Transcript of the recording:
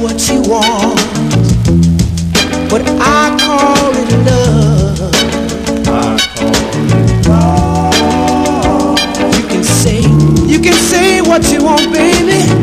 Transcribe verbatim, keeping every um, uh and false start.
what you want, but I call it love. I call it love. You can say, you can say what you want, baby.